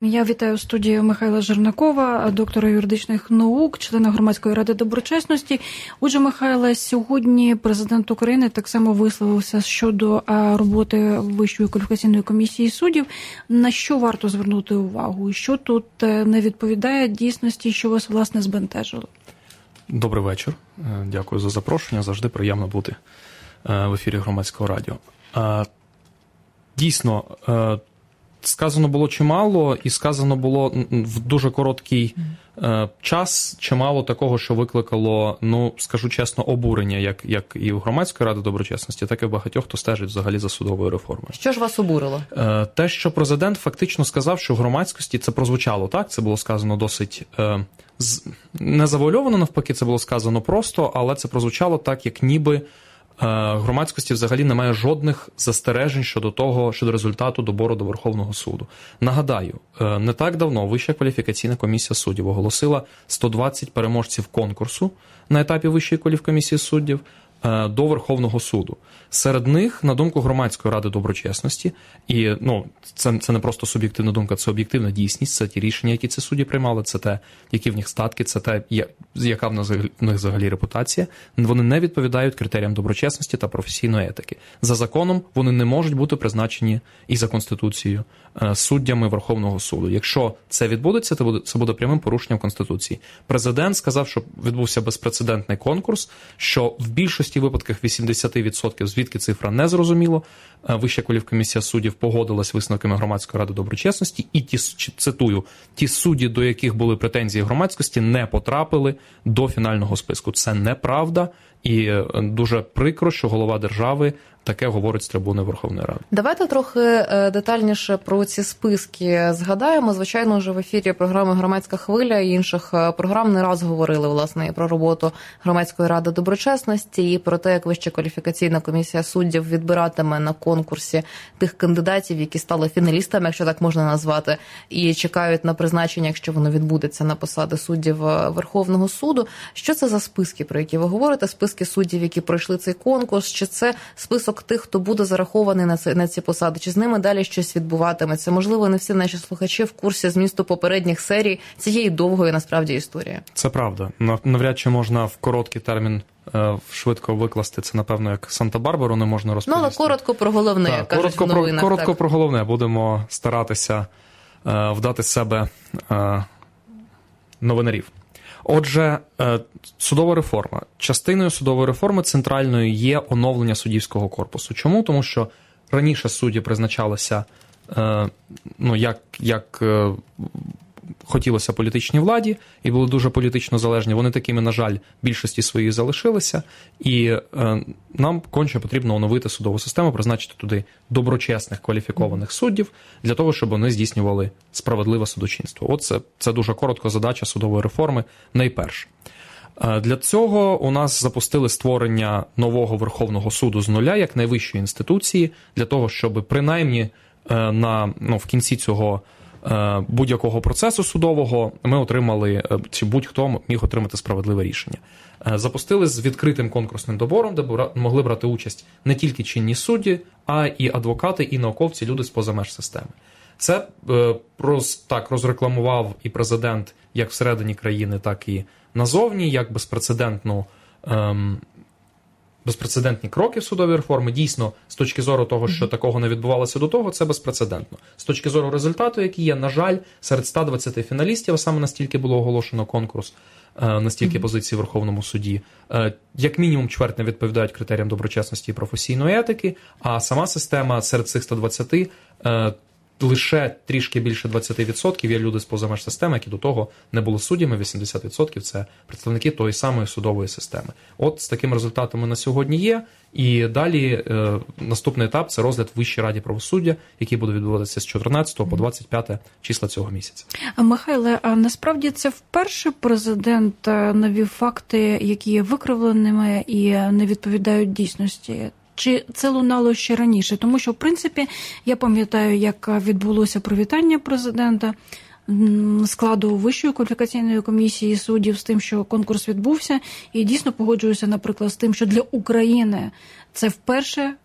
Я вітаю в студії Михайла Жернакова, доктора юридичних наук, члена Громадської ради доброчесності. Отже, Михайле, сьогодні президент України так само висловився щодо роботи Вищої кваліфікаційної комісії суддів. На що варто звернути увагу? Що тут не відповідає дійсності, що вас, власне, збентежило? Добрий вечір. Дякую за запрошення. Завжди приємно бути в ефірі Громадського радіо. Дійсно, сказано було чимало, і сказано було в дуже короткий час чимало такого, що викликало, скажу чесно, обурення, як і в Громадської ради доброчесності, так і в багатьох, хто стежить взагалі за судовою реформою. Що ж вас обурило? Те, що президент фактично сказав, що в громадськості це прозвучало так, це було сказано досить не завуальовано, навпаки, це було сказано просто, але це прозвучало так, як ніби громадськості взагалі немає жодних застережень щодо результату добору до Верховного суду. Нагадаю, не так давно Вища кваліфікаційна комісія суддів оголосила 120 переможців конкурсу на етапі Вищої кваліфкомісії суддів до Верховного суду. Серед них, на думку Громадської ради доброчесності, і це не просто суб'єктивна думка, це об'єктивна дійсність, це ті рішення, які ці судді приймали, це те, які в них статки, це те, яка в них взагалі репутація. Вони не відповідають критеріям доброчесності та професійної етики. За законом вони не можуть бути призначені і за Конституцією суддями Верховного суду. Якщо це відбудеться, це буде прямим порушенням Конституції. Президент сказав, що відбувся безпрецедентний конкурс, що в більшості випадків 80%, звідки цифра не зрозуміло, Вища кваліфкомісія суддів погодилась висновками Громадської ради доброчесності і цитую, ті судді, до яких були претензії громадськості, не потрапили до фінального списку. Це неправда, і дуже прикро, що голова держави таке говорить з трибуни Верховної Ради. Давайте трохи детальніше про ці списки згадаємо. Звичайно, вже в ефірі програми «Громадська хвиля» і інших програм не раз говорили, власне, і про роботу Громадської ради доброчесності, і про те, як Вища кваліфікаційна комісія суддів відбиратиме на конкурсі тих кандидатів, які стали фіналістами, якщо так можна назвати, і чекають на призначення, якщо воно відбудеться, на посади суддів Верховного суду. Що це за списки, про які ви говорите? Списки суддів, які пройшли цей конкурс? Чи це список тих, хто буде зарахований на ці посади, чи з ними далі щось відбуватиметься? Можливо, не всі наші слухачі в курсі змісту попередніх серій цієї довгої, насправді, історії. Це правда. Навряд чи можна в короткий термін швидко викласти. Це, напевно, як Санта-Барбару не можна розповісти. Але коротко про головне, як кажуть в новинах. Коротко про головне. Будемо старатися вдати з себе новинарів. Отже, судова реформа. Частиною судової реформи центральною є оновлення суддівського корпусу. Чому? Тому що раніше судді призначалися, як хотілося політичній владі, і були дуже політично залежні. Вони такими, на жаль, більшості своїх залишилися. І нам конче потрібно оновити судову систему, призначити туди доброчесних, кваліфікованих суддів, для того, щоб вони здійснювали справедливе судочинство. Це дуже коротко задача судової реформи найперше. Для цього у нас запустили створення нового Верховного суду з нуля, як найвищої інституції, для того, щоб принаймні в кінці цього будь-якого процесу судового ми отримали, чи будь-хто міг отримати справедливе рішення. Запустили з відкритим конкурсним добором, де могли брати участь не тільки чинні судді, а і адвокати, і науковці, люди з-поза меж системи. Це так розрекламував і президент як всередині країни, так і назовні, як безпрецедентні кроки в судовій реформі. Дійсно, з точки зору того, що такого не відбувалося до того, це безпрецедентно. З точки зору результату, який є, на жаль, серед 120 фіналістів, а саме настільки було оголошено конкурс, настільки позиції в Верховному суді, як мінімум чверть не відповідають критеріям доброчесності і професійної етики, а сама система серед цих 120 лише трішки більше 20% є люди з-поза меж системи, які до того не були суддями, 80% – це представники тої самої судової системи. З такими результатами на сьогодні є, і далі наступний етап – це розгляд в Вищій раді правосуддя, який буде відбуватися з 14 по 25 числа цього місяця. Михайле, а насправді це вперше президент навів факти, які є викривленими і не відповідають дійсності? Чи це лунало ще раніше? Тому що, в принципі, я пам'ятаю, як відбулося привітання президента складу Вищої кваліфікаційної комісії суддів з тим, що конкурс відбувся. І дійсно погоджуюся, наприклад, з тим, що для України це вперше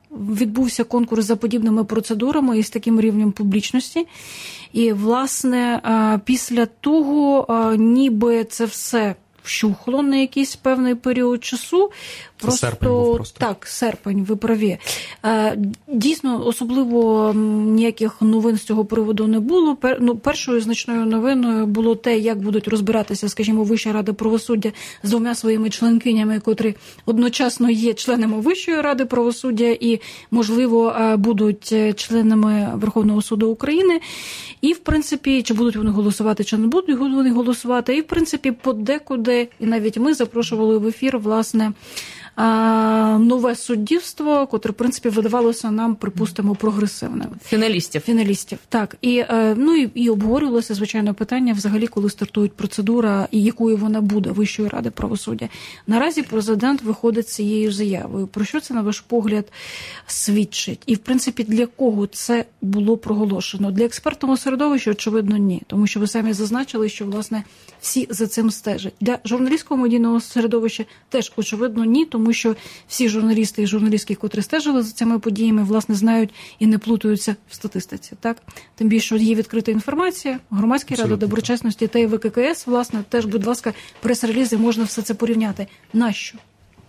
відбувся конкурс за подібними процедурами і з таким рівнем публічності. І, власне, після того ніби це все вщухло на якийсь певний період часу. Серпень був просто. Так, серпень, ви праві. Дійсно, особливо ніяких новин з цього приводу не було. Першою значною новиною було те, як будуть розбиратися, скажімо, Вища рада правосуддя з двома своїми членкинями, котрі одночасно є членами Вищої ради правосуддя і, можливо, будуть членами Верховного суду України. І, в принципі, чи будуть вони голосувати, чи не будуть вони голосувати. І, в принципі, подекуди, і навіть ми запрошували в ефір, власне, нове суддівство, котре, в принципі, видавалося нам, припустимо, прогресивним. Фіналістів, так. І обговорювалося, звичайно, питання взагалі, коли стартує процедура і якою вона буде Вищої ради правосуддя. Наразі президент виходить з цією заявою. Про що це, на ваш погляд, свідчить? І, в принципі, для кого це було проголошено? Для експертного середовища, очевидно, ні. Тому що ви самі зазначили, що, власне, всі за цим стежать. Для журналістського медійного середовища теж, очевидно, ні, тому що всі журналісти і журналістки, котрі стежили за цими подіями, власне, знають і не плутаються в статистиці. Так? Тим більше, що є відкрита інформація, Громадська рада доброчесності та ВККС, власне, теж, будь ласка, прес-релізи, можна все це порівняти. Нащо?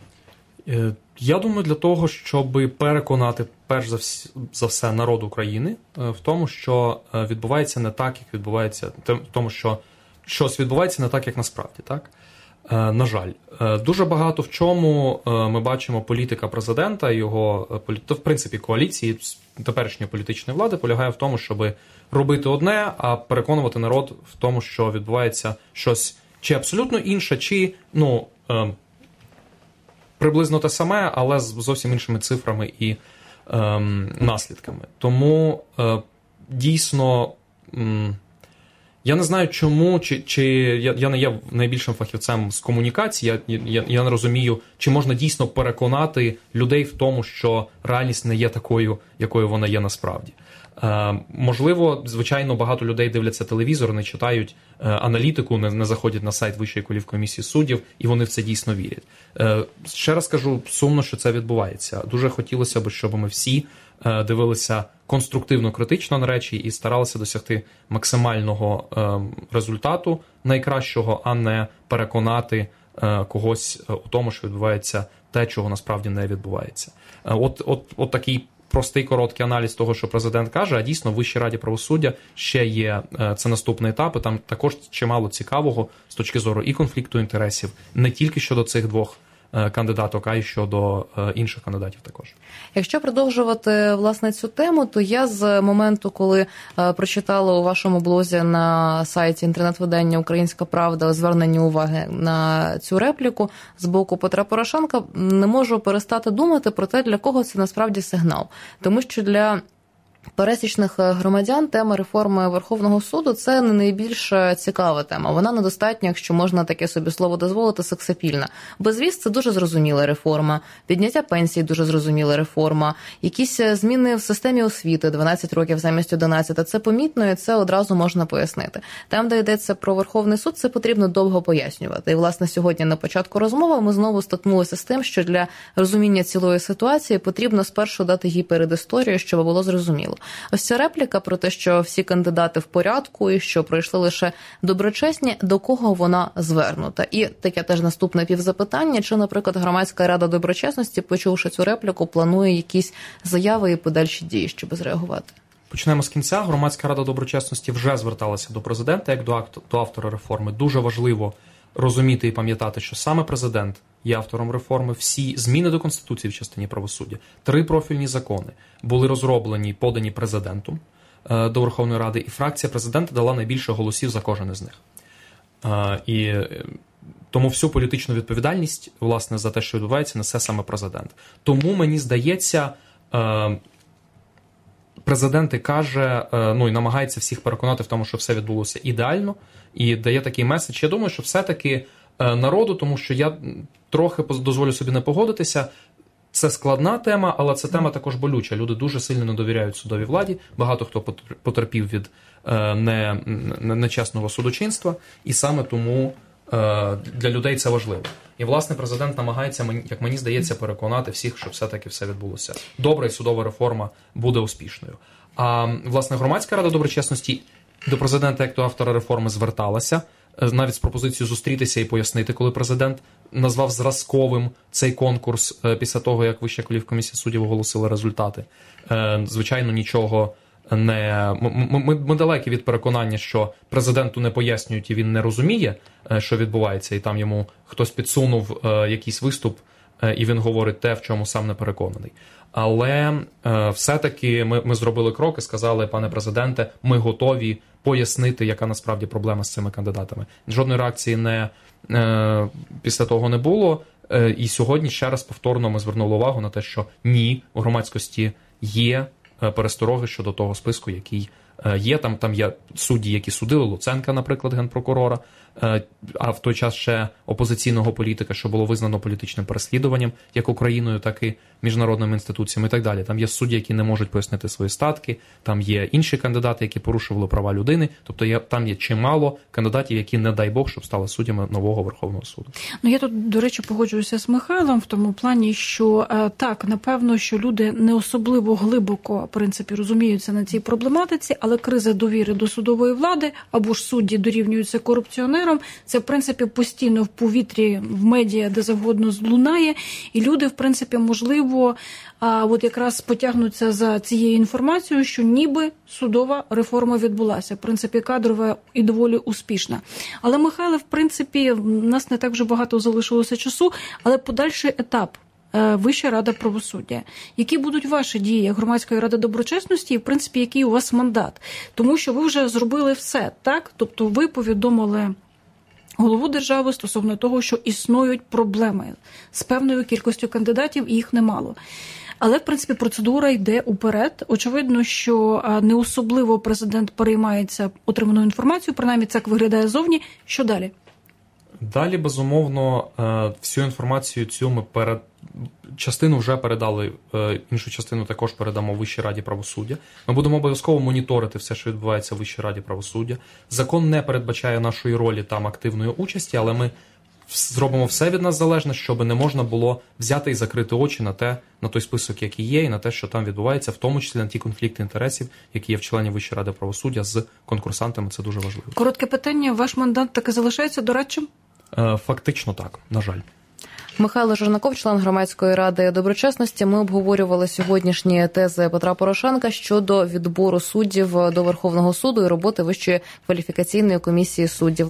Я думаю, для того, щоб переконати, перш за все, народ України в тому, що відбувається не так, як відбувається, в тому, що щось відбувається не так, як насправді, так? На жаль, дуже багато в чому ми бачимо політика президента і його, в принципі, коаліції теперішньої політичної влади полягає в тому, щоб робити одне, а переконувати народ в тому, що відбувається щось чи абсолютно інше, чи приблизно те саме, але з зовсім іншими цифрами і наслідками. Тому дійсно... Я не знаю, чому, чи я не є найбільшим фахівцем з комунікації, я не розумію, чи можна дійсно переконати людей в тому, що реальність не є такою, якою вона є насправді. Можливо, звичайно, багато людей дивляться телевізор, не читають аналітику, не заходять на сайт Вищої кваліфкомісії суддів, і вони в це дійсно вірять. Ще раз кажу, сумно, що це відбувається. Дуже хотілося б, щоб ми всі дивилися конструктивно, критично на речі і старалися досягти максимального результату, найкращого, а не переконати когось у тому, що відбувається те, чого насправді не відбувається. От такий простий, короткий аналіз того, що президент каже, а дійсно в Вищій раді правосуддя ще є, це наступний етап, і там також чимало цікавого з точки зору і конфлікту інтересів, не тільки щодо цих двох кандидаток, а й щодо інших кандидатів також. Якщо продовжувати, власне, цю тему, то я з моменту, коли прочитала у вашому блозі на сайті інтернет-видання «Українська правда» звернення уваги на цю репліку з боку Петра Порошенка, не можу перестати думати про те, для кого це насправді сигнал. Тому що для пересічних громадян тема реформи Верховного суду – це не найбільш цікава тема. Вона недостатньо, якщо можна таке собі слово дозволити, сексапільна. Безвіз – це дуже зрозуміла реформа, підняття пенсій – дуже зрозуміла реформа, якісь зміни в системі освіти, 12 років замість 11 – це помітно і це одразу можна пояснити. Там, де йдеться про Верховний суд, це потрібно довго пояснювати. І, власне, сьогодні на початку розмови ми знову стикнулися з тим, що для розуміння цілої ситуації потрібно спершу дати їй передісторію, щоб було зрозуміло. Ось ця репліка про те, що всі кандидати в порядку і що пройшли лише доброчесні, до кого вона звернута? І таке теж наступне півзапитання, чи, наприклад, Громадська рада доброчесності, почувши цю репліку, планує якісь заяви і подальші дії, щоб зреагувати? Почнемо з кінця. Громадська рада доброчесності вже зверталася до президента як до автора реформи. Дуже важливо розуміти і пам'ятати, що саме президент є автором реформи. Всі зміни до Конституції в частині правосуддя, 3 профільні закони були розроблені і подані президентом до Верховної Ради, і фракція президента дала найбільше голосів за кожен із них. І тому всю політичну відповідальність, власне, за те, що відбувається, несе саме президент. Тому, мені здається, президент і каже, і намагається всіх переконати в тому, що все відбулося ідеально, і дає такий меседж. Я думаю, що все-таки народу, тому що я трохи дозволю собі не погодитися, це складна тема, але це тема також болюча. Люди дуже сильно не довіряють судовій владі, багато хто потерпів від нечесного судочинства, і саме тому для людей це важливо. І, власне, президент намагається, як мені здається, переконати всіх, що все-таки все відбулося добре, і судова реформа буде успішною. А, власне, Громадська рада доброчесності до президента, як до автора реформи, зверталася, навіть з пропозицією зустрітися і пояснити, коли президент назвав зразковим цей конкурс після того, як Вища кваліфкомісія суддів оголосила результати. Звичайно, нічого не... Ми далекі від переконання, що президенту не пояснюють і він не розуміє, що відбувається, і там йому хтось підсунув якийсь виступ, і він говорить те, в чому сам не переконаний. Але все-таки ми зробили крок і сказали, пане президенте, ми готові пояснити, яка насправді проблема з цими кандидатами. Жодної реакції після того не було. І сьогодні ще раз повторно ми звернули увагу на те, що ні, у громадськості є перестороги щодо того списку, який є. Там є судді, які судили, Луценка, наприклад, генпрокурора, а в той час ще опозиційного політика, що було визнано політичним переслідуванням як Україною, так і міжнародними інституціями і так далі. Там є судді, які не можуть пояснити свої статки, там є інші кандидати, які порушували права людини, тобто там є чимало кандидатів, які, не дай Бог, щоб стали суддями нового Верховного суду. Я тут, до речі, погоджуюся з Михайлом в тому плані, що так, напевно, що люди не особливо глибоко, в принципі, розуміються на цій проблематиці, але криза довіри до судової влади або ж судді дорівнюються корупціонерам, це, в принципі, постійно в повітрі, в медіа, де завгодно лунає, і люди, в принципі, можливо, от якраз потягнуться за цією інформацією, що ніби судова реформа відбулася. В принципі, кадрова і доволі успішна. Але, Михайле, в принципі, в нас не так вже багато залишилося часу, але подальший етап – Вища рада правосуддя. Які будуть ваші дії як Громадської ради доброчесності і, в принципі, який у вас мандат? Тому що ви вже зробили все, так? Тобто ви повідомили голову держави стосовно того, що існують проблеми з певною кількістю кандидатів, і їх немало. Але, в принципі, процедура йде уперед. Очевидно, що не особливо президент переймається отриманою інформацією, принаймні так виглядає зовні. Що далі? Далі, безумовно, всю інформацію цю ми частину вже передали, іншу частину також передамо Вищій раді правосуддя. Ми будемо обов'язково моніторити все, що відбувається в Вищій раді правосуддя. Закон не передбачає нашої ролі там активної участі, але ми зробимо все від нас залежне, щоб не можна було взяти і закрити очі на той список, який є, і на те, що там відбувається, в тому числі на ті конфлікти інтересів, які є в членів Вищої ради правосуддя з конкурсантами. Це дуже важливо. Коротке питання. Ваш мандат таки залишається дорадчим? Фактично так, на жаль. Михайло Жернаков, член Громадської ради доброчесності. Ми обговорювали сьогоднішні тези Петра Порошенка щодо відбору суддів до Верховного суду і роботи Вищої кваліфікаційної комісії суддів.